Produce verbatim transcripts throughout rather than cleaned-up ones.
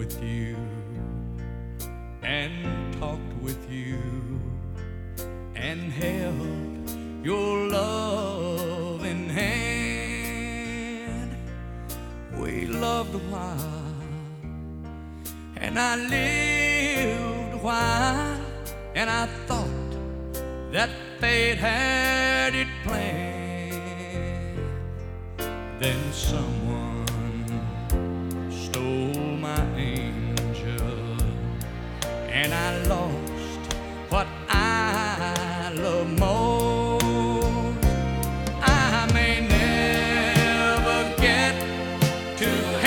with you and talked with you and held your loving hand. We loved a while and I lived a while, and I thought that fate had it planned. Then someone stole my angel, and I lost what I love most. I may never get to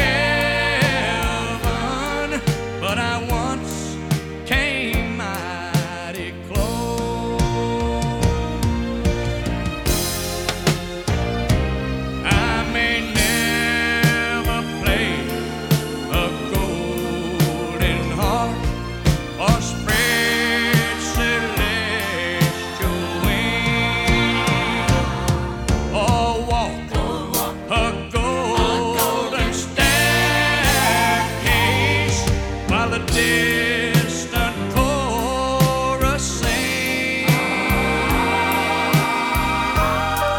heaven, but I once came mighty close. I may never play a golden harp or spread celestial wings or walk a golden staircase while the distant chorus sings.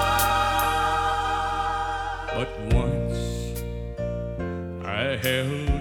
But once I held